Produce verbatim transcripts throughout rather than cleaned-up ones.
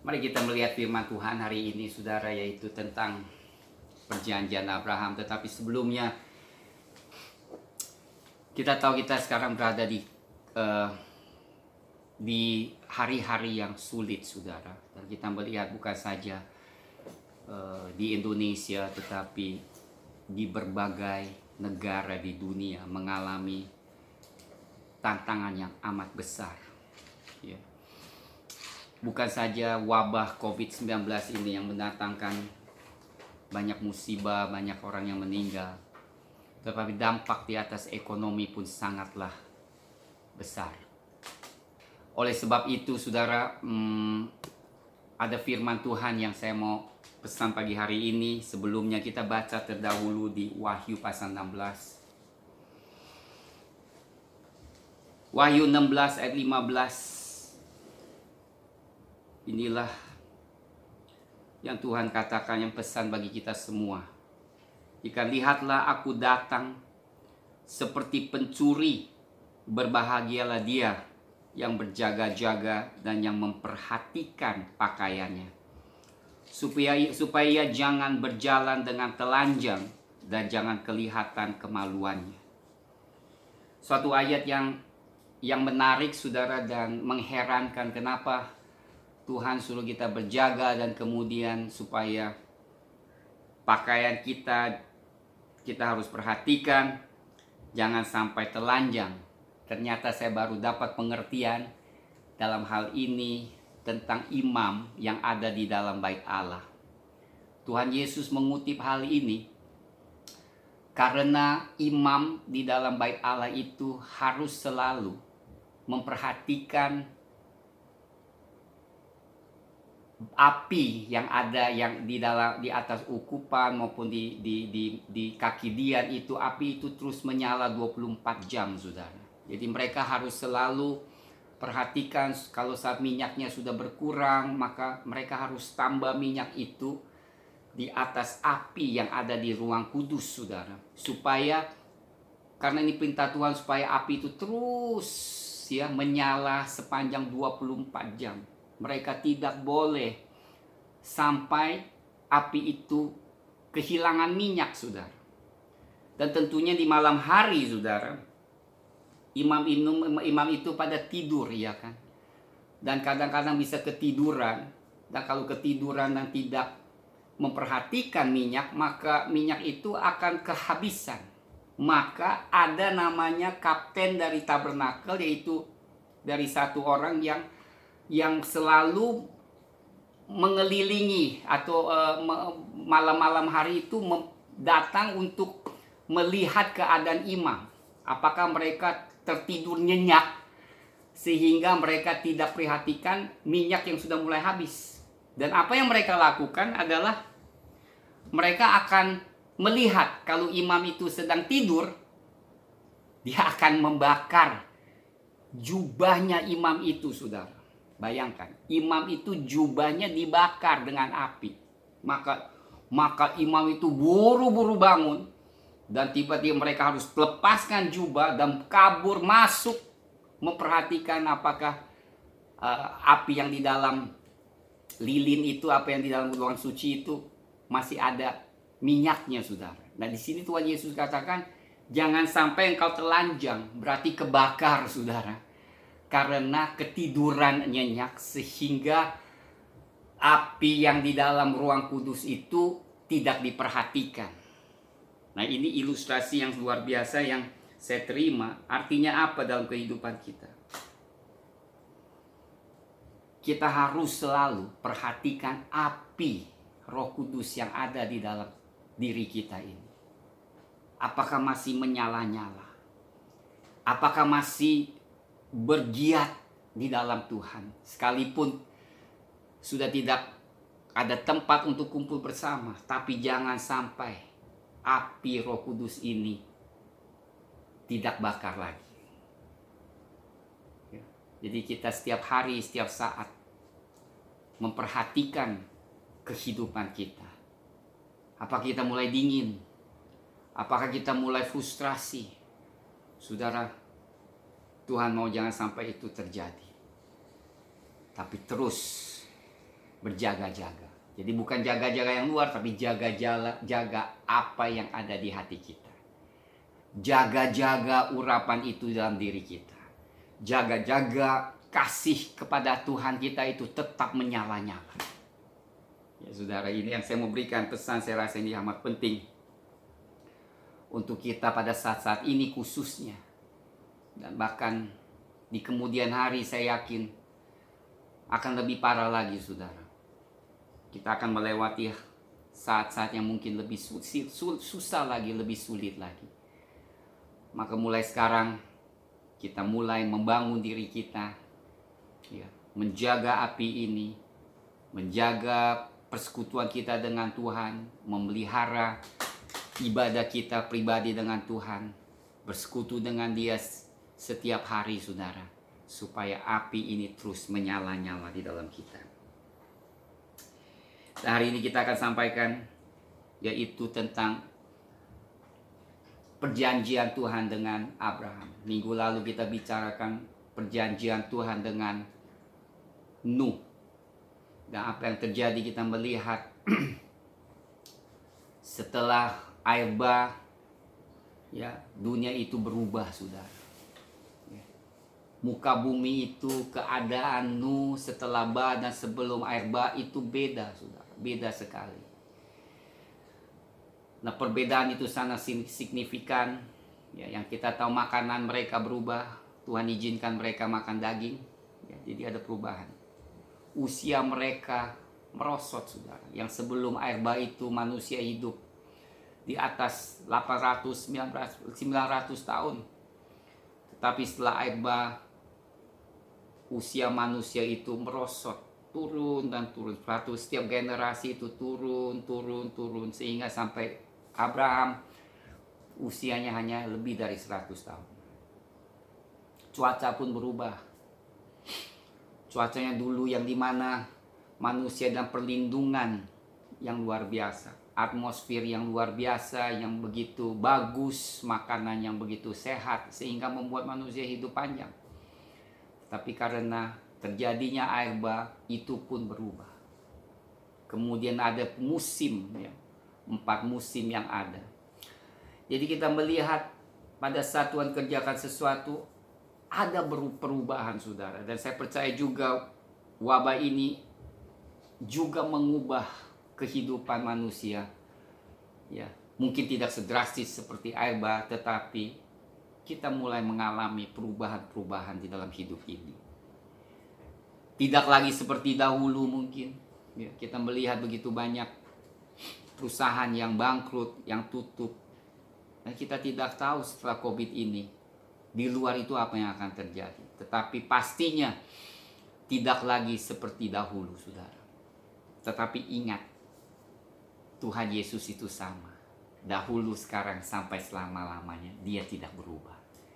Mari kita melihat firman Tuhan hari ini, saudara, yaitu tentang perjanjian Abraham. Tetapi sebelumnya, kita tahu kita sekarang berada di uh, di hari-hari yang sulit, saudara. Dan kita melihat bukan saja uh, di Indonesia, tetapi di berbagai negara di dunia mengalami tantangan yang amat besar. Ya. Bukan saja wabah covid sembilan belas ini yang mendatangkan banyak musibah, banyak orang yang meninggal, tetapi dampak di atas ekonomi pun sangatlah besar. Oleh sebab itu, saudara, hmm, ada firman Tuhan yang saya mau pesan pagi hari ini. Sebelumnya kita baca terdahulu di Wahyu pasal enam belas. Wahyu enam belas ayat lima belas. Inilah yang Tuhan katakan, yang pesan bagi kita semua. Jika lihatlah aku datang seperti pencuri, berbahagialah dia yang berjaga-jaga dan yang memperhatikan pakaiannya, supaya supaya ia jangan berjalan dengan telanjang dan jangan kelihatan kemaluannya. Suatu ayat yang yang menarik, saudara, dan mengherankan. Kenapa Tuhan suruh kita berjaga dan kemudian supaya pakaian kita kita harus perhatikan jangan sampai telanjang. Ternyata saya baru dapat pengertian dalam hal ini tentang imam yang ada di dalam bait Allah. Tuhan Yesus mengutip hal ini karena imam di dalam bait Allah itu harus selalu memperhatikan api yang ada yang di dalam di atas ukupan maupun di di di di kaki dian itu, api itu terus menyala dua puluh empat jam, saudara. Jadi mereka harus selalu perhatikan kalau saat minyaknya sudah berkurang, maka mereka harus tambah minyak itu di atas api yang ada di ruang kudus, saudara. Supaya, karena ini perintah Tuhan, supaya api itu terus ya menyala sepanjang dua puluh empat jam. Mereka tidak boleh sampai api itu kehilangan minyak, saudara. Dan tentunya di malam hari, saudara, imam inum, imam itu pada tidur, ya kan. Dan kadang-kadang bisa ketiduran. Dan kalau ketiduran dan tidak memperhatikan minyak, maka minyak itu akan kehabisan. Maka ada namanya kapten dari tabernakel, yaitu dari satu orang yang yang selalu mengelilingi atau uh, malam-malam hari itu datang untuk melihat keadaan imam. Apakah mereka tertidur nyenyak sehingga mereka tidak perhatikan minyak yang sudah mulai habis. Dan apa yang mereka lakukan adalah mereka akan melihat kalau imam itu sedang tidur, dia akan membakar jubahnya imam itu, saudara. Bayangkan, imam itu jubahnya dibakar dengan api. Maka maka imam itu buru-buru bangun. Dan tiba-tiba mereka harus lepaskan jubah dan kabur masuk. Memperhatikan apakah uh, api yang di dalam lilin itu, apa yang di dalam ruangan suci itu masih ada minyaknya, saudara. Nah, di sini Tuhan Yesus katakan, jangan sampai engkau telanjang. Berarti kebakar, saudara. Karena ketiduran nyenyak sehingga api yang di dalam ruang kudus itu tidak diperhatikan. Nah, ini ilustrasi yang luar biasa yang saya terima. Artinya apa dalam kehidupan kita? Kita harus selalu perhatikan api Roh Kudus yang ada di dalam diri kita ini. Apakah masih menyala-nyala? Apakah masih bergiat di dalam Tuhan, sekalipun sudah tidak ada tempat untuk kumpul bersama, tapi jangan sampai api Roh Kudus ini tidak bakar lagi. Ya. Jadi kita setiap hari, setiap saat memperhatikan kehidupan kita. Apakah kita mulai dingin? Apakah kita mulai frustrasi? Saudara, Tuhan mau jangan sampai itu terjadi. Tapi terus berjaga-jaga. Jadi bukan jaga-jaga yang luar, tapi jaga-jaga apa yang ada di hati kita. Jaga-jaga urapan itu dalam diri kita. Jaga-jaga kasih kepada Tuhan kita itu tetap menyala-nyala. Ya saudara, ini yang saya mau berikan pesan, saya rasa ini amat penting untuk kita pada saat-saat ini khususnya. Dan bahkan di kemudian hari saya yakin akan lebih parah lagi saudara. Kita akan melewati saat-saat yang mungkin lebih susah lagi, lebih sulit lagi. Maka mulai sekarang kita mulai membangun diri kita, ya, menjaga api ini, menjaga persekutuan kita dengan Tuhan, memelihara ibadah kita pribadi dengan Tuhan, bersekutu dengan Dia setiap hari saudara, supaya api ini terus menyala-nyala di dalam kita. Dan hari ini kita akan sampaikan yaitu tentang perjanjian Tuhan dengan Abraham. Minggu lalu kita bicarakan perjanjian Tuhan dengan Nuh. Dan apa yang terjadi kita melihat setelah air bah, ya, dunia itu berubah saudara. Muka bumi itu, keadaan Nuh setelah bah dan sebelum air bah itu beda saudara. Beda sekali. Nah, perbedaan itu sangat signifikan. Ya, yang kita tahu makanan mereka berubah. Tuhan izinkan mereka makan daging. Ya, jadi ada perubahan. Usia mereka merosot saudara. Yang sebelum air bah itu manusia hidup di atas delapan ratus sembilan ratus tahun. Tetapi setelah air bah, usia manusia itu merosot. Turun dan turun. Setiap generasi itu turun, turun, turun. Sehingga sampai Abraham usianya hanya lebih dari seratus tahun. Cuaca pun berubah. Cuacanya dulu yang dimana manusia dan perlindungan yang luar biasa. Atmosfer yang luar biasa, yang begitu bagus. Makanan yang begitu sehat. Sehingga membuat manusia hidup panjang. Tapi karena terjadinya air bah, itu pun berubah. Kemudian ada musim, ya, empat musim yang ada. Jadi kita melihat pada saat Tuhan kerjakan sesuatu, ada perubahan saudara. Dan saya percaya juga wabah ini juga mengubah kehidupan manusia. Ya, mungkin tidak sedrastis seperti air bah, tetapi kita mulai mengalami perubahan-perubahan di dalam hidup ini. Tidak lagi seperti dahulu mungkin. Ya, kita melihat begitu banyak perusahaan yang bangkrut, yang tutup. Dan kita tidak tahu setelah COVID ini, di luar itu apa yang akan terjadi. Tetapi pastinya tidak lagi seperti dahulu, saudara. Tetapi ingat, Tuhan Yesus itu sama. Dahulu, sekarang, sampai selama-lamanya. Dia tidak berubah.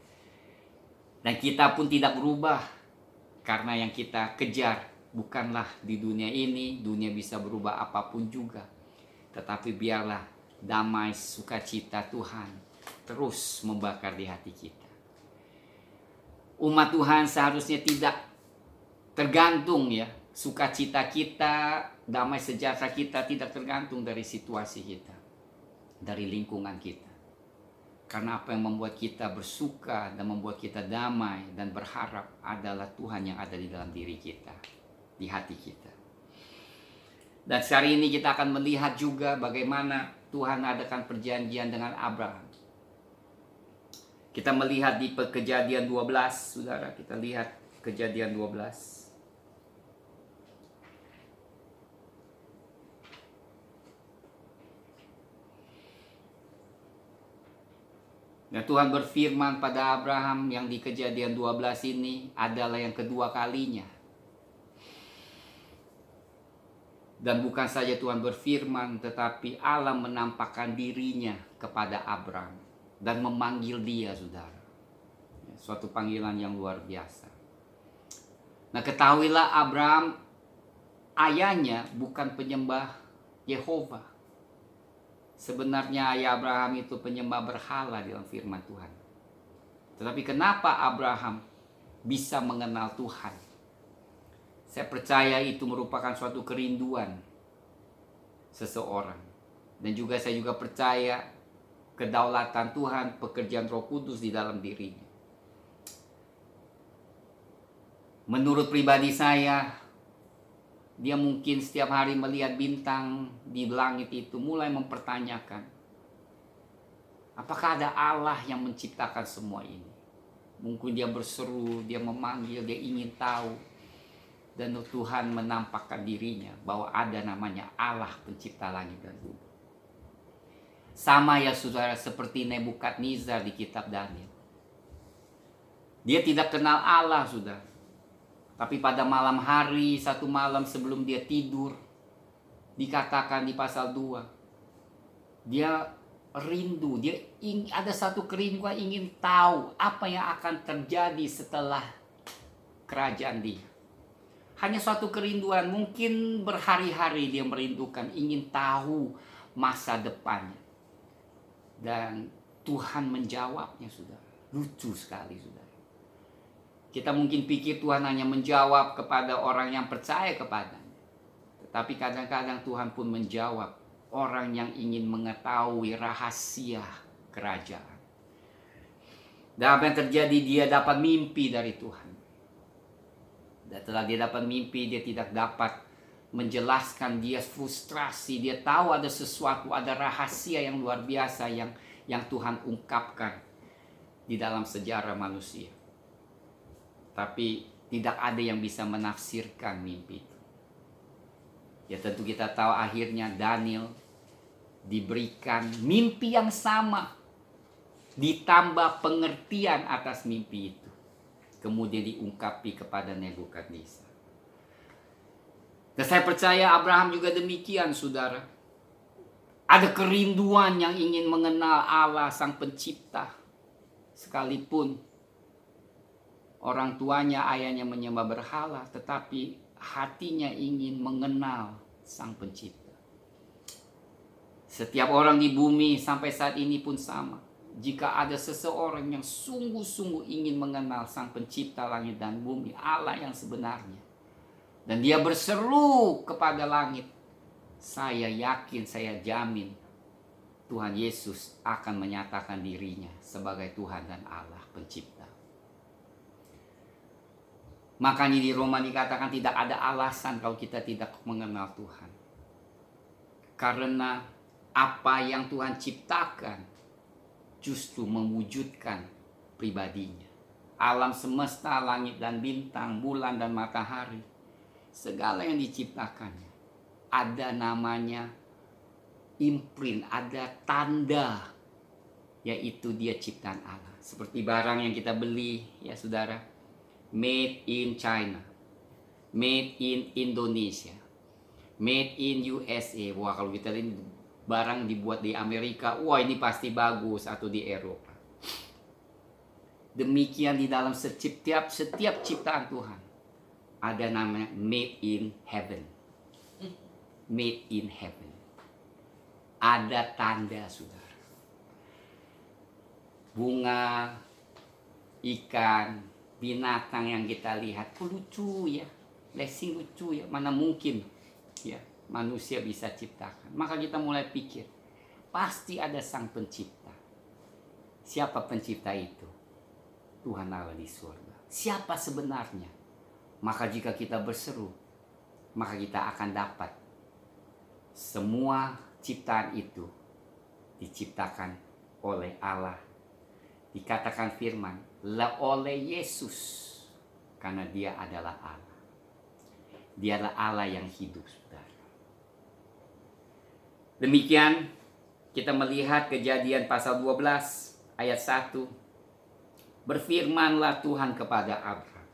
Dan kita pun tidak berubah. Karena yang kita kejar bukanlah di dunia ini, dunia bisa berubah apapun juga. Tetapi biarlah damai sukacita Tuhan terus membakar di hati kita. Umat Tuhan seharusnya tidak tergantung ya, sukacita kita, damai sejahtera kita tidak tergantung dari situasi kita, dari lingkungan kita. Karena apa yang membuat kita bersuka dan membuat kita damai dan berharap adalah Tuhan yang ada di dalam diri kita, di hati kita. Dan hari ini kita akan melihat juga bagaimana Tuhan adakan perjanjian dengan Abraham. Kita melihat di Kejadian dua belas, saudara, kita lihat Kejadian dua belas. Dan Tuhan berfirman pada Abraham yang di Kejadian dua belas ini adalah yang kedua kalinya. Dan bukan saja Tuhan berfirman, tetapi Allah menampakkan dirinya kepada Abraham dan memanggil dia, saudara. Suatu panggilan yang luar biasa. Nah, ketahuilah Abraham, ayahnya bukan penyembah Yehova. Sebenarnya ayah Abraham itu penyembah berhala dalam firman Tuhan. Tetapi kenapa Abraham bisa mengenal Tuhan? Saya percaya itu merupakan suatu kerinduan seseorang. Dan juga saya juga percaya kedaulatan Tuhan, pekerjaan Roh Kudus di dalam dirinya. Menurut pribadi saya, dia mungkin setiap hari melihat bintang di langit itu mulai mempertanyakan, apakah ada Allah yang menciptakan semua ini? Mungkin dia berseru, dia memanggil, dia ingin tahu. Dan Tuhan menampakkan dirinya bahwa ada namanya Allah pencipta langit dan bumi. Sama ya saudara, seperti Nebukadnezar di kitab Daniel. Dia tidak kenal Allah, saudara. Tapi pada malam hari, satu malam sebelum dia tidur, dikatakan di pasal dua, dia rindu, dia ingin, ada satu kerinduan ingin tahu apa yang akan terjadi setelah kerajaan dia. Hanya suatu kerinduan, mungkin berhari-hari dia merindukan, ingin tahu masa depannya. Dan Tuhan menjawabnya, saudara. Lucu sekali, saudara. Kita mungkin pikir Tuhan hanya menjawab kepada orang yang percaya kepadanya. Tetapi kadang-kadang Tuhan pun menjawab orang yang ingin mengetahui rahasia kerajaan. Dan apa yang terjadi, dia dapat mimpi dari Tuhan. Dan setelah dia dapat mimpi, dia tidak dapat menjelaskan, dia frustrasi, dia tahu ada sesuatu, ada rahasia yang luar biasa yang yang Tuhan ungkapkan di dalam sejarah manusia. Tapi tidak ada yang bisa menafsirkan mimpi itu. Ya tentu kita tahu akhirnya Daniel diberikan mimpi yang sama, ditambah pengertian atas mimpi itu. Kemudian diungkapi kepada Nebukadnezar. Dan saya percaya Abraham juga demikian, saudara. Ada kerinduan yang ingin mengenal Allah sang pencipta. Sekalipun orang tuanya, ayahnya menyembah berhala, tetapi hatinya ingin mengenal sang pencipta. Setiap orang di bumi sampai saat ini pun sama. Jika ada seseorang yang sungguh-sungguh ingin mengenal sang pencipta langit dan bumi, Allah yang sebenarnya, dan dia berseru kepada langit, saya yakin, saya jamin Tuhan Yesus akan menyatakan dirinya sebagai Tuhan dan Allah pencipta. Makanya di Roma dikatakan tidak ada alasan kalau kita tidak mengenal Tuhan. Karena apa yang Tuhan ciptakan justru mewujudkan pribadinya. Alam semesta, langit dan bintang, bulan dan matahari, segala yang diciptakannya, ada namanya imprint, ada tanda, yaitu dia ciptaan Allah. Seperti barang yang kita beli, ya saudara, made in China, made in Indonesia, made in U S A. Wah, kalau kita lihat barang dibuat di Amerika, wah ini pasti bagus, atau di Eropa. Demikian di dalam setiap setiap ciptaan Tuhan ada namanya made in heaven. Made in heaven. Ada tanda, saudara. Bunga, ikan, binatang yang kita lihat, oh, lucu ya, blessing lucu ya, mana mungkin ya manusia bisa ciptakan. Maka kita mulai pikir, pasti ada sang pencipta. Siapa pencipta itu? Tuhan Allah di surga. Siapa sebenarnya? Maka jika kita berseru, maka kita akan dapat semua ciptaan itu diciptakan oleh Allah. Dikatakan firman, lah oleh Yesus, karena dia adalah Allah. Dia adalah Allah yang hidup, saudara. Demikian kita melihat Kejadian pasal dua belas ayat satu. Berfirmanlah Tuhan kepada Abraham,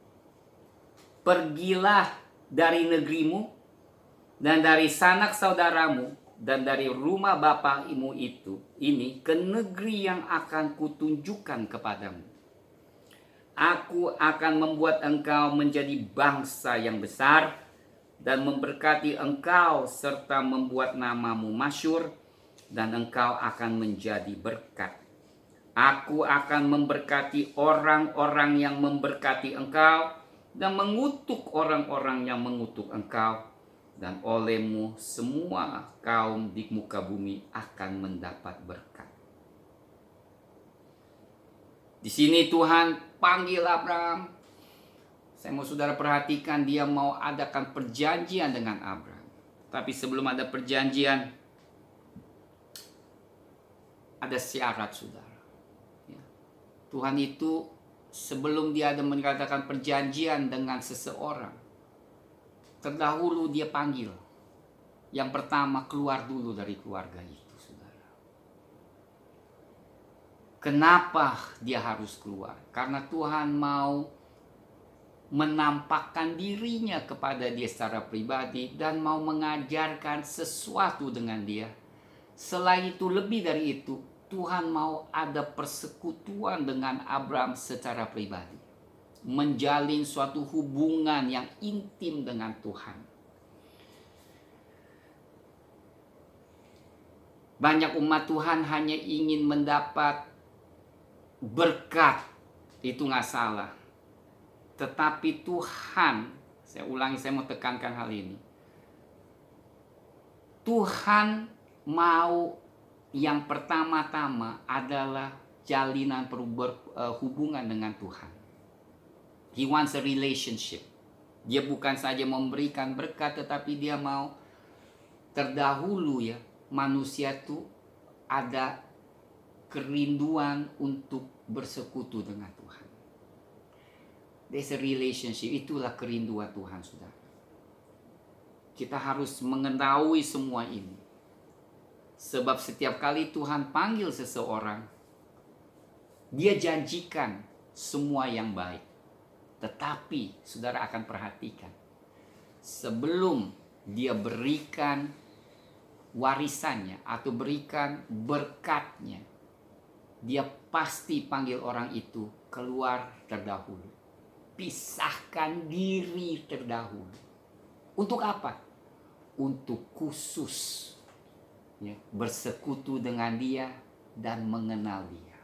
pergilah dari negerimu dan dari sanak saudaramu dan dari rumah bapamu itu ini ke negeri yang akan kutunjukkan kepadamu. Aku akan membuat engkau menjadi bangsa yang besar dan memberkati engkau serta membuat namamu masyhur, dan engkau akan menjadi berkat. Aku akan memberkati orang-orang yang memberkati engkau, dan mengutuk orang-orang yang mengutuk engkau, dan olehmu semua kaum di muka bumi akan mendapat berkat. Di sini Tuhan panggil Abraham. Saya mau saudara perhatikan, dia mau adakan perjanjian dengan Abraham. Tapi sebelum ada perjanjian, ada syarat, saudara. Ya. Tuhan itu sebelum dia ada mengatakan perjanjian dengan seseorang, terdahulu dia panggil. Yang pertama, keluar dulu dari keluarga itu, saudara. Kenapa dia harus keluar? Karena Tuhan mau menampakkan dirinya kepada dia secara pribadi dan mau mengajarkan sesuatu dengan dia. Selain itu, lebih dari itu, Tuhan mau ada persekutuan dengan Abraham secara pribadi. Menjalin suatu hubungan yang intim dengan Tuhan. Banyak umat Tuhan hanya ingin mendapat berkat, itu nggak salah. Tetapi Tuhan, saya ulangi, saya mau tekankan hal ini. Tuhan mau yang pertama-tama adalah jalinan hubungan dengan Tuhan. He wants a relationship. Dia bukan saja memberikan berkat, tetapi dia mau terdahulu ya, manusia itu ada kerinduan untuk bersekutu dengan Tuhan. There's a relationship. Itulah kerinduan Tuhan, saudara. Kita harus mengetahui semua ini. Sebab setiap kali Tuhan panggil seseorang, dia janjikan semua yang baik. Tetapi saudara akan perhatikan, sebelum dia berikan warisannya atau berikan berkatnya, dia pasti panggil orang itu keluar terdahulu. Pisahkan diri terdahulu. Untuk apa? Untuk khusus ya, bersekutu dengan dia dan mengenal dia.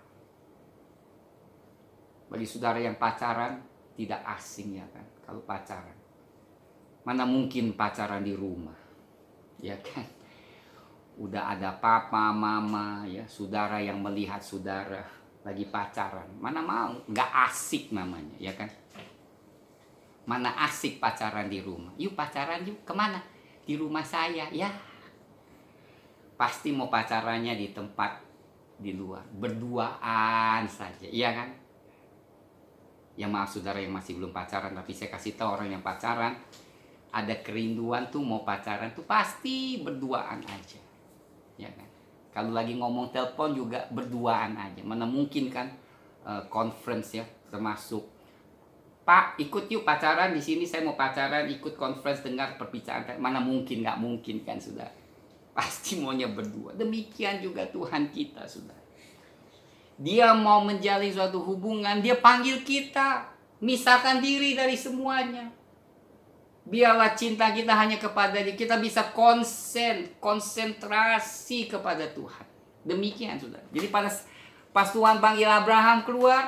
Bagi saudara yang pacaran, tidak asing ya kan, kalau pacaran. Mana mungkin pacaran di rumah, ya kan? Udah ada papa, mama, ya, saudara yang melihat saudara lagi pacaran. Mana mau, nggak asik namanya, ya kan? Mana asik pacaran di rumah? Yuk pacaran yuk, kemana? Di rumah saya, ya. Pasti mau pacarannya di tempat di luar, berduaan saja, iya kan? Ya maaf saudara yang masih belum pacaran, tapi saya kasih tahu orang yang pacaran, ada kerinduan tuh mau pacaran tuh pasti berduaan aja, ya kan? Kalau lagi ngomong telepon juga berduaan aja. Mana mungkin kan uh, conference ya, termasuk Pak ikut yuk pacaran di sini, saya mau pacaran, ikut conference dengar perbicaraan. Mana mungkin, nggak mungkin kan saudara? Pasti maunya berdua. Demikian juga Tuhan kita, saudara. Dia mau menjalin suatu hubungan, dia panggil kita, misahkan diri dari semuanya. Biarlah cinta kita hanya kepada dia, kita bisa konsen, konsentrasi kepada Tuhan. Demikian, saudara. Jadi pada pas Tuhan panggil Abraham keluar,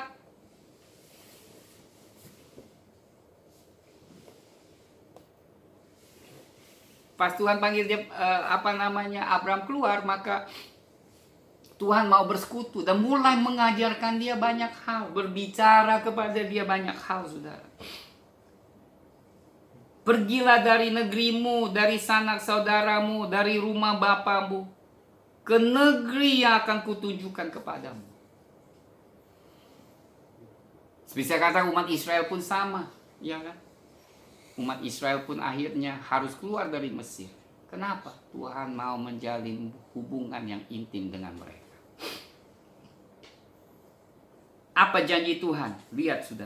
pas Tuhan panggil dia uh, apa namanya Abraham keluar, maka Tuhan mau bersekutu dan mulai mengajarkan dia banyak hal, berbicara kepada dia banyak hal, saudara. Pergilah dari negerimu, dari sanak saudaramu, dari rumah bapamu, ke negeri yang akan kutunjukkan kepadamu. Bisa kata umat Israel pun sama, ya kan? Umat Israel pun akhirnya harus keluar dari Mesir. Kenapa? Tuhan mau menjalin hubungan yang intim dengan mereka. Apa janji Tuhan? Lihat sudah.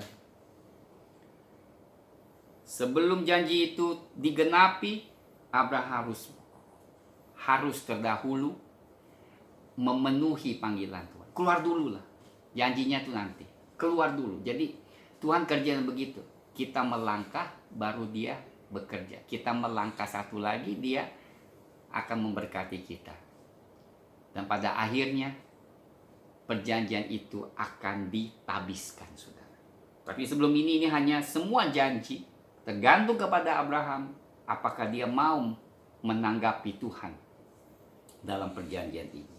Sebelum janji itu digenapi, Abraham harus harus terdahulu memenuhi panggilan Tuhan. Keluar dulu lah. Janjinya itu nanti. Keluar dulu. Jadi Tuhan kerja begitu. Kita melangkah, baru dia bekerja. Kita melangkah satu lagi, dia akan memberkati kita. Dan pada akhirnya perjanjian itu akan ditabiskan, saudara. Tapi sebelum ini, ini hanya semua janji tergantung kepada Abraham apakah dia mau menanggapi Tuhan dalam perjanjian ini.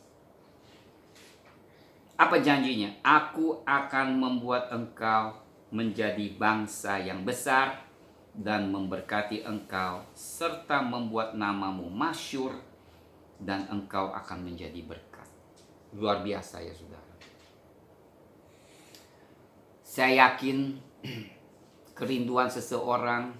Apa janjinya? Aku akan membuat engkau menjadi bangsa yang besar dan memberkati engkau serta membuat namamu masyhur dan engkau akan menjadi berkat. Luar biasa ya saudara. Saya yakin kerinduan seseorang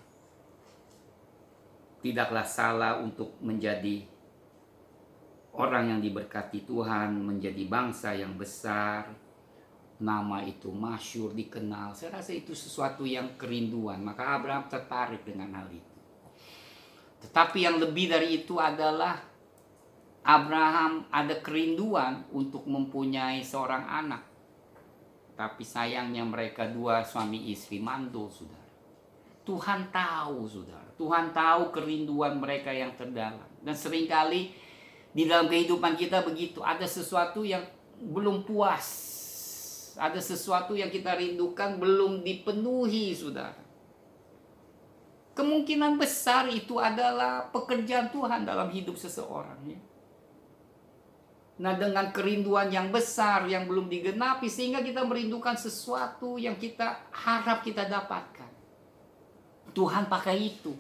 tidaklah salah untuk menjadi orang yang diberkati Tuhan, menjadi bangsa yang besar, nama itu masyhur, dikenal. Saya rasa itu sesuatu yang kerinduan. Maka Abraham tertarik dengan hal itu. Tetapi yang lebih dari itu adalah Abraham ada kerinduan untuk mempunyai seorang anak. Tapi sayangnya mereka dua suami istri mandul, saudara. Tuhan tahu, saudara. Tuhan tahu kerinduan mereka yang terdalam. Dan seringkali di dalam kehidupan kita begitu. Ada sesuatu yang belum puas. Ada sesuatu yang kita rindukan belum dipenuhi, saudara. Kemungkinan besar itu adalah pekerjaan Tuhan dalam hidup seseorang. Ya. Nah, dengan kerinduan yang besar yang belum digenapi, sehingga kita merindukan sesuatu yang kita harap kita dapatkan. Tuhan pakai itu.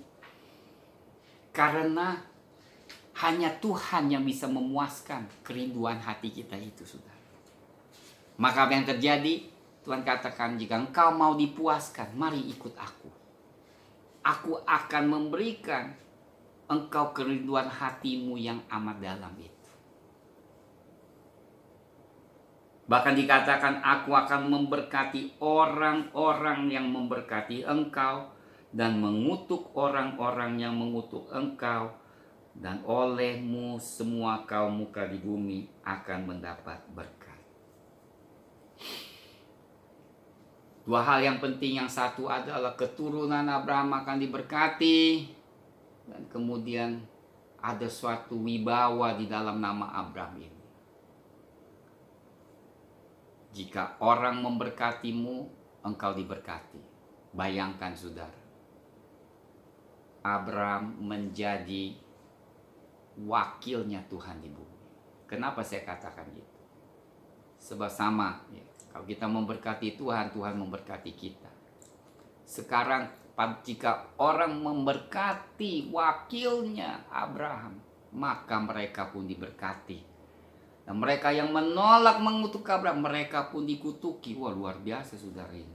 Karena hanya Tuhan yang bisa memuaskan kerinduan hati kita itu, saudara. Maka apa yang terjadi? Tuhan katakan, jika engkau mau dipuaskan, mari ikut aku. Aku akan memberikan engkau kerinduan hatimu yang amat dalam itu. Bahkan dikatakan, aku akan memberkati orang-orang yang memberkati engkau dan mengutuk orang-orang yang mengutuk engkau, dan olehmu semua kaum muka di bumi akan mendapat berkat. Dua hal yang penting, yang satu adalah keturunan Abraham akan diberkati, dan kemudian ada suatu wibawa di dalam nama Abraham ini. Jika orang memberkatimu, engkau diberkati. Bayangkan saudara, Abraham menjadi wakilnya Tuhan di bumi. Kenapa saya katakan gitu? Sebab sama, ya, kalau kita memberkati Tuhan, Tuhan memberkati kita. Sekarang jika orang memberkati wakilnya Abraham, maka mereka pun diberkati. Dan mereka yang menolak mengutuk Abraham, mereka pun dikutuki. Wah, luar biasa saudara ini.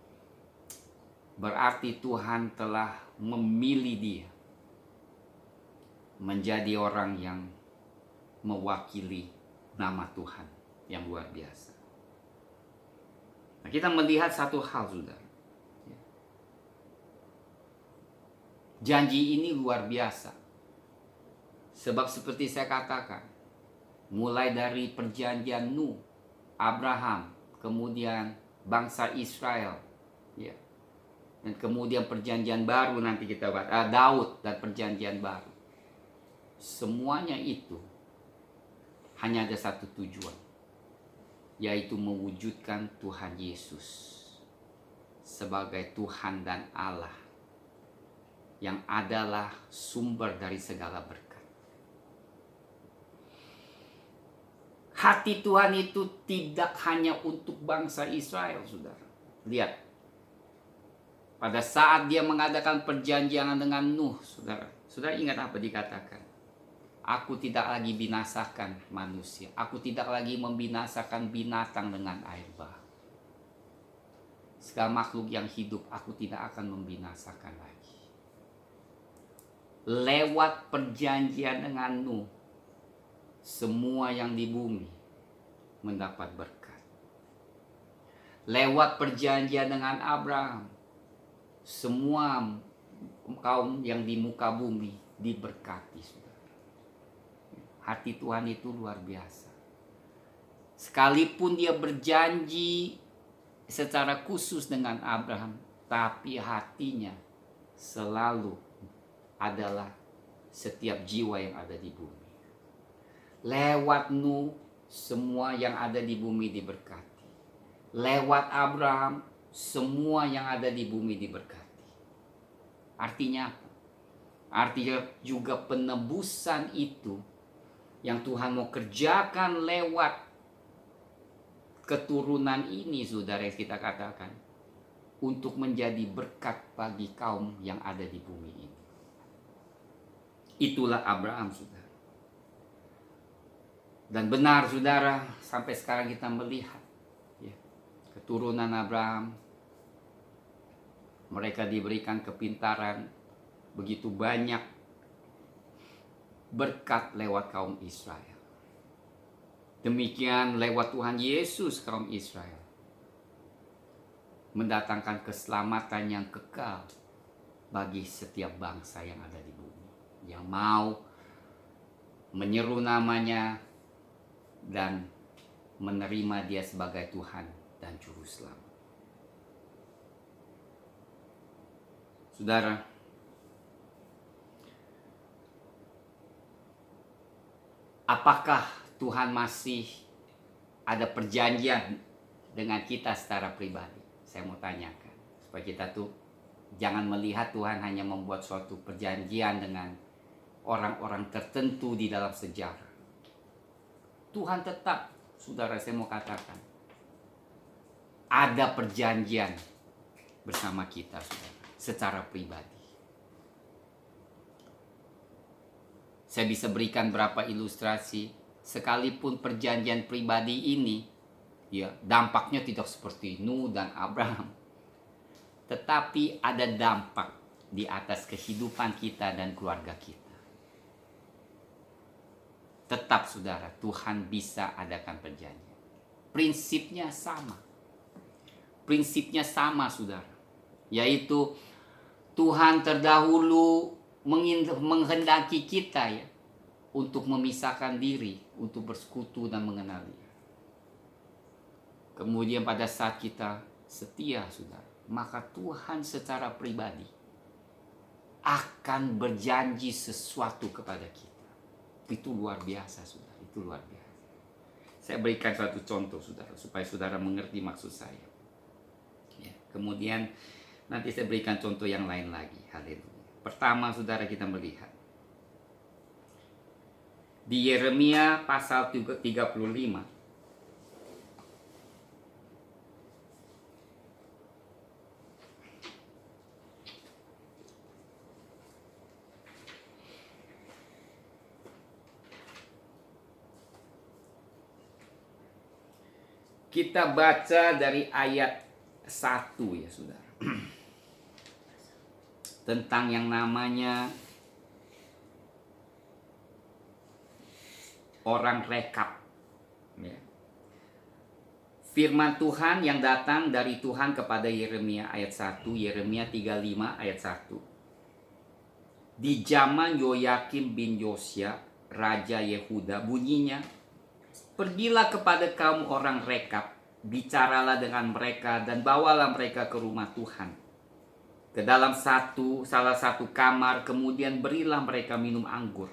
Berarti Tuhan telah memilih dia menjadi orang yang mewakili nama Tuhan yang luar biasa. Nah, kita melihat satu hal, saudara. Janji ini luar biasa. Sebab seperti saya katakan, mulai dari perjanjian Nuh, Abraham, kemudian bangsa Israel, ya, dan kemudian perjanjian baru nanti kita bahas, ah, Daud dan perjanjian baru. Semuanya itu hanya ada satu tujuan, yaitu mewujudkan Tuhan Yesus sebagai Tuhan dan Allah yang adalah sumber dari segala berkat. Hati Tuhan itu tidak hanya untuk bangsa Israel, saudara. Lihat, pada saat dia mengadakan perjanjian dengan Nuh, saudara. Saudara ingat apa dikatakan? Aku tidak lagi binasakan manusia. Aku tidak lagi membinasakan binatang dengan air bah. Segala makhluk yang hidup, aku tidak akan membinasakan lagi. Lewat perjanjian dengan Nuh, semua yang di bumi mendapat berkat. Lewat perjanjian dengan Abraham, semua kaum yang di muka bumi diberkati, saudara. Hati Tuhan itu luar biasa. Sekalipun dia berjanji secara khusus dengan Abraham, tapi hatinya selalu adalah setiap jiwa yang ada di bumi. Lewat Nuh, semua yang ada di bumi diberkati. Lewat Abraham, semua yang ada di bumi diberkati. Artinya apa? Artinya juga penebusan itu yang Tuhan mau kerjakan lewat keturunan ini, saudara, yang kita katakan, untuk menjadi berkat bagi kaum yang ada di bumi ini. Itulah Abraham, saudara. Dan benar, saudara, sampai sekarang kita melihat ya, keturunan Abraham, mereka diberikan kepintaran, begitu banyak berkat lewat kaum Israel. Demikian lewat Tuhan Yesus kaum Israel mendatangkan keselamatan yang kekal bagi setiap bangsa yang ada di bumi, yang mau menyeru namanya dan menerima dia sebagai Tuhan dan Juru Selamat. Saudara, apakah Tuhan masih ada perjanjian dengan kita secara pribadi? Saya mau tanyakan, supaya kita tuh jangan melihat Tuhan hanya membuat suatu perjanjian dengan orang-orang tertentu di dalam sejarah. Tuhan tetap, saudara, saya mau katakan, ada perjanjian bersama kita, saudara, secara pribadi. Saya bisa berikan beberapa ilustrasi. Sekalipun perjanjian pribadi ini, ya, dampaknya tidak seperti Nuh dan Abraham, tetapi ada dampak di atas kehidupan kita dan keluarga kita. Tetap, saudara, Tuhan bisa adakan perjanjian. Prinsipnya sama. Prinsipnya sama, saudara. Yaitu Tuhan terdahulu menghendaki kita ya untuk memisahkan diri, untuk bersekutu dan mengenal Dia. Kemudian pada saat kita setia, saudara, maka Tuhan secara pribadi akan berjanji sesuatu kepada kita. Itu luar biasa, saudara. Itu luar biasa. Saya berikan satu contoh, saudara, supaya saudara mengerti maksud saya. Ya, kemudian nanti saya berikan contoh yang lain lagi. Haleluya. Pertama, saudara, kita melihat di Yeremia pasal tiga puluh lima. Kita baca dari ayat satu ya, saudara. Tentang yang namanya orang rekap. Ya. Firman Tuhan yang datang dari Tuhan kepada Yeremia ayat satu, Yeremia tiga puluh lima ayat satu. Di zaman Yoyakim bin Yosia, Raja Yehuda, bunyinya, pergilah kepada kaum orang rekap, bicaralah dengan mereka dan bawalah mereka ke rumah Tuhan, ke dalam satu salah satu kamar, kemudian berilah mereka minum anggur.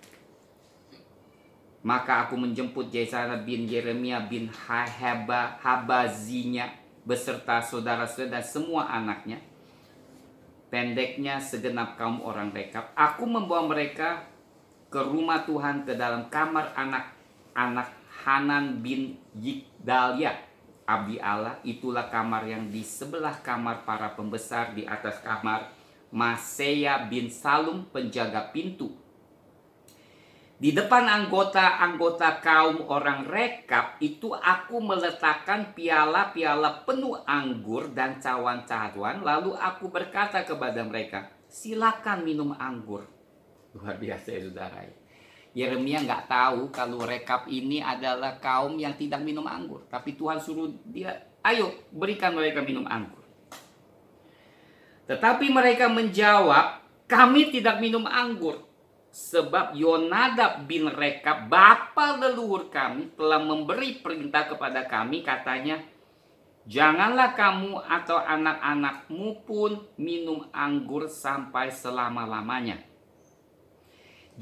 Maka aku menjemput Yesaya bin Yeremia bin Haba, Habazinya beserta saudara-saudara dan semua anaknya, pendeknya segenap kaum orang rekap. Aku membawa mereka ke rumah Tuhan, ke dalam kamar anak-anak Hanan bin Yigdalia, abdi Allah. Itulah kamar yang di sebelah kamar para pembesar, di atas kamar Maseya bin Salum penjaga pintu. Di depan anggota-anggota kaum orang rekap itu aku meletakkan piala-piala penuh anggur dan cawan-cawan. Lalu aku berkata kepada mereka, silakan minum anggur. Luar biasa ya, saudara. Yeremia nggak tahu kalau rekap ini adalah kaum yang tidak minum anggur. Tapi Tuhan suruh dia, ayo berikan mereka minum anggur. Tetapi mereka menjawab, kami tidak minum anggur. Sebab Yonadab bin Rekab, bapa leluhur kami, telah memberi perintah kepada kami, katanya, janganlah kamu atau anak-anakmu pun minum anggur sampai selama-lamanya.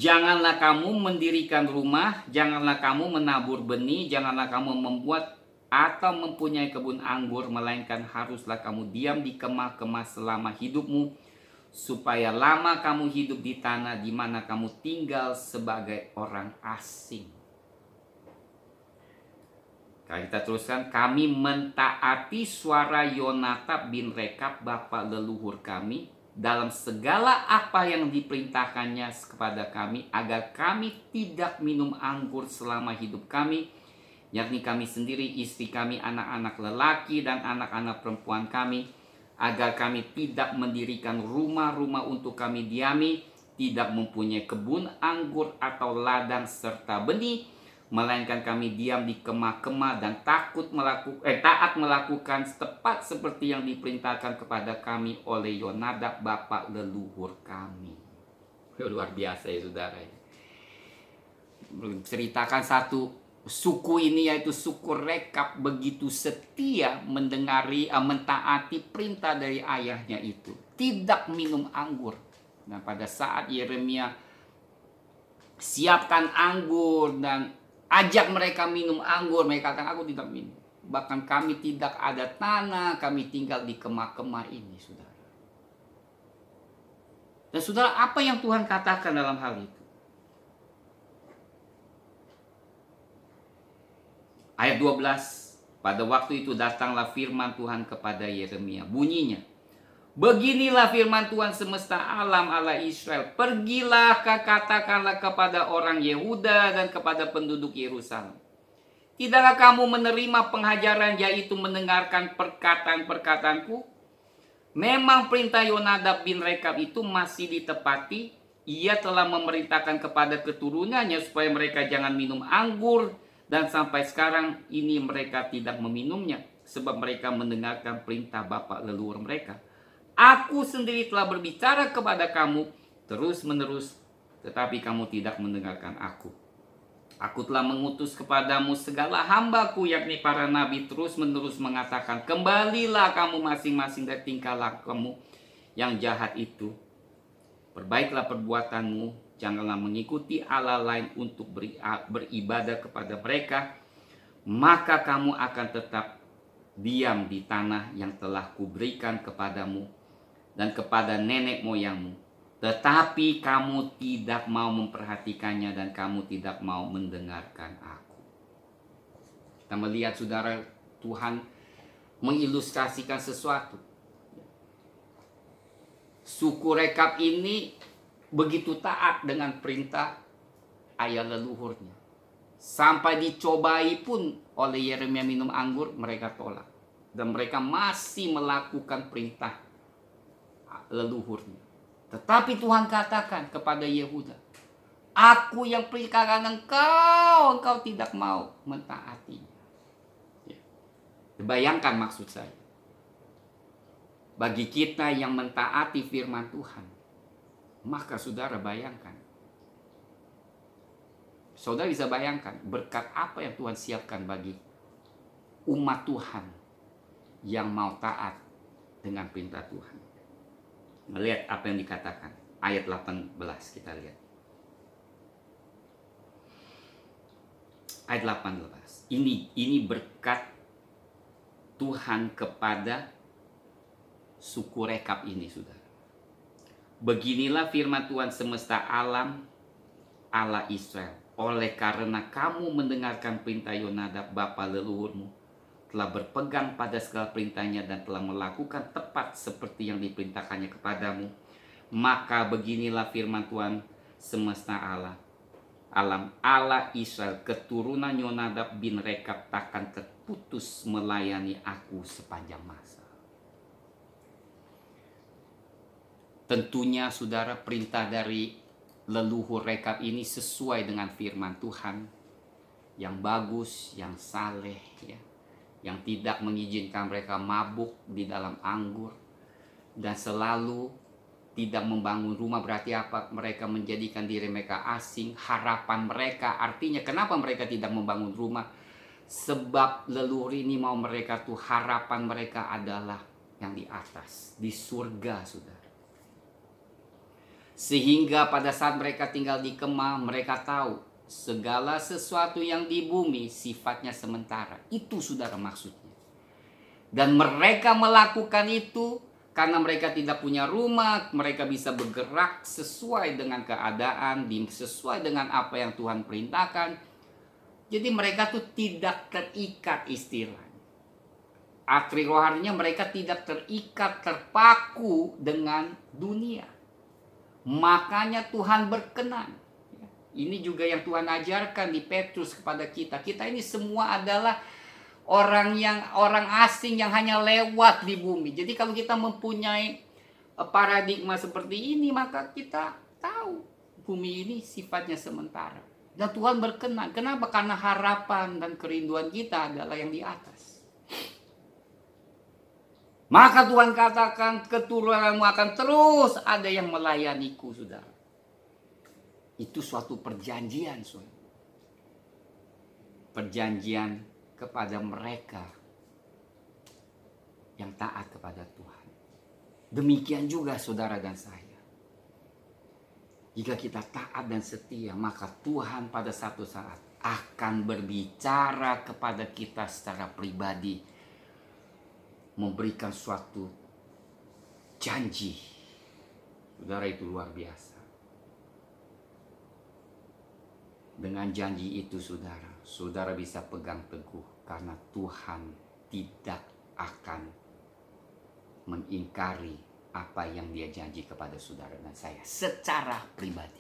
Janganlah kamu mendirikan rumah, janganlah kamu menabur benih, janganlah kamu membuat atau mempunyai kebun anggur, melainkan haruslah kamu diam di kemah-kemah selama hidupmu, supaya lama kamu hidup di tanah di mana kamu tinggal sebagai orang asing. Kalau kita teruskan, kami mentaati suara Yonadab bin Rekab bapa leluhur kami dalam segala apa yang diperintahkannya kepada kami, agar kami tidak minum anggur selama hidup kami, yakni kami sendiri, istri kami, anak-anak lelaki dan anak-anak perempuan kami, agar kami tidak mendirikan rumah-rumah untuk kami diami, tidak mempunyai kebun anggur atau ladang serta benih, melainkan kami diam di kemah-kemah dan takut melakukan eh, taat melakukan tepat seperti yang diperintahkan kepada kami oleh Yonadab bapa leluhur kami. Luar biasa ya saudara. Ceritakan satu suku ini, yaitu suku Rekab, begitu setia mendengari, mentaati perintah dari ayahnya itu, tidak minum anggur. Nah, pada saat Yeremia siapkan anggur dan ajak mereka minum anggur, mereka katakan, aku tidak minum. Bahkan kami tidak ada tanah, kami tinggal di kemah-kemah ini, saudara. Dan saudara, apa yang Tuhan katakan dalam hal itu? Ayat dua belas, pada waktu itu datanglah firman Tuhan kepada Yeremia. Bunyinya, beginilah firman Tuhan semesta alam Allah Israel. Pergilah, katakanlah kepada orang Yehuda dan kepada penduduk Yerusalem. Tidakkah kamu menerima pengajaran, yaitu mendengarkan perkataan-perkataanku? Memang perintah Yonadab bin Rekab itu masih ditepati. Ia telah memerintahkan kepada keturunannya supaya mereka jangan minum anggur, dan sampai sekarang ini mereka tidak meminumnya, sebab mereka mendengarkan perintah bapa leluhur mereka. Aku sendiri telah berbicara kepada kamu terus-menerus, tetapi kamu tidak mendengarkan aku. Aku telah mengutus kepadamu segala hambaku, yakni para nabi, terus-menerus mengatakan, kembalilah kamu masing-masing dari tingkah lakumu yang jahat itu. Perbaiklah perbuatanmu, janganlah mengikuti Allah lain untuk beribadah kepada mereka, maka kamu akan tetap diam di tanah yang telah kuberikan kepadamu dan kepada nenek moyangmu. Tetapi kamu tidak mau memperhatikannya dan kamu tidak mau mendengarkan aku. Kita melihat saudara, Tuhan mengilustrasikan sesuatu. Suku Rekab ini begitu taat dengan perintah ayah leluhurnya. Sampai dicobai pun oleh Yeremia minum anggur, mereka tolak. Dan mereka masih melakukan perintah leluhurnya. Tetapi Tuhan katakan kepada Yehuda, aku yang perintahkan engkau, engkau tidak mau mentaatinya. Ya. Bayangkan maksud saya. Bagi kita yang mentaati firman Tuhan, maka saudara bayangkan. Saudara bisa bayangkan berkat apa yang Tuhan siapkan bagi umat Tuhan yang mau taat dengan perintah Tuhan. Melihat apa yang dikatakan. Ayat delapan belas kita lihat. Ayat delapan belas. Ini, ini berkat Tuhan kepada suku Rekab ini, saudara. Beginilah firman Tuhan semesta alam Allah Israel. Oleh karena kamu mendengarkan perintah Yonadab bapa leluhurmu, telah berpegang pada segala perintahnya dan telah melakukan tepat seperti yang diperintahkannya kepadamu, maka beginilah firman Tuhan semesta Allah alam Allah Israel, keturunan Yonadab bin Rekab takkan terputus melayani aku sepanjang masa. Tentunya saudara, perintah dari leluhur Rekab ini sesuai dengan firman Tuhan yang bagus, yang saleh, ya, yang tidak mengizinkan mereka mabuk di dalam anggur, dan selalu tidak membangun rumah. Berarti apa? Mereka menjadikan diri mereka asing. Harapan mereka, artinya kenapa mereka tidak membangun rumah? Sebab leluhur ini mau mereka tuh, harapan mereka adalah yang di atas, di surga, saudara. Sehingga pada saat mereka tinggal di kemah, mereka tahu segala sesuatu yang di bumi sifatnya sementara. Itu saudara maksudnya. Dan mereka melakukan itu karena mereka tidak punya rumah, mereka bisa bergerak sesuai dengan keadaan, sesuai dengan apa yang Tuhan perintahkan. Jadi mereka tuh tidak terikat istilahnya. Arti rohaninya mereka tidak terikat, terpaku dengan dunia. Makanya Tuhan berkenan. Ini juga yang Tuhan ajarkan di Petrus kepada kita. Kita ini semua adalah orang yang orang asing yang hanya lewat di bumi. Jadi kalau kita mempunyai paradigma seperti ini, maka kita tahu bumi ini sifatnya sementara. Dan Tuhan berkenan. Kenapa? Karena harapan dan kerinduan kita adalah yang di atas. Maka Tuhan katakan, keturunanmu akan terus ada yang melayaniku, saudara. Itu suatu perjanjian, saudara. Perjanjian kepada mereka yang taat kepada Tuhan. Demikian juga saudara dan saya. Jika kita taat dan setia, maka Tuhan pada satu saat akan berbicara kepada kita secara pribadi, memberikan suatu janji. Saudara, itu luar biasa. Dengan janji itu saudara, saudara bisa pegang teguh karena Tuhan tidak akan mengingkari apa yang Dia janji kepada saudara dan saya secara pribadi.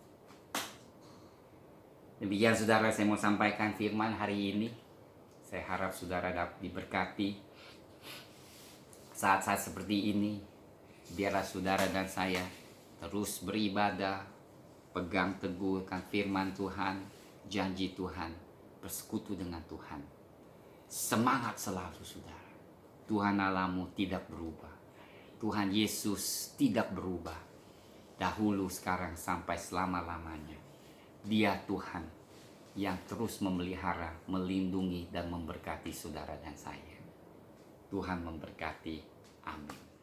Demikian saudara, saya mau sampaikan firman hari ini. Saya harap saudara dapat diberkati. Saat-saat seperti ini, biarlah saudara dan saya terus beribadah, pegang teguh akan firman Tuhan, janji Tuhan, bersekutu dengan Tuhan. Semangat selalu saudara. Tuhan Allahmu tidak berubah. Tuhan Yesus tidak berubah. Dahulu, sekarang, sampai selama-lamanya. Dia Tuhan yang terus memelihara, melindungi, dan memberkati saudara dan saya. Tuhan memberkati. Amin.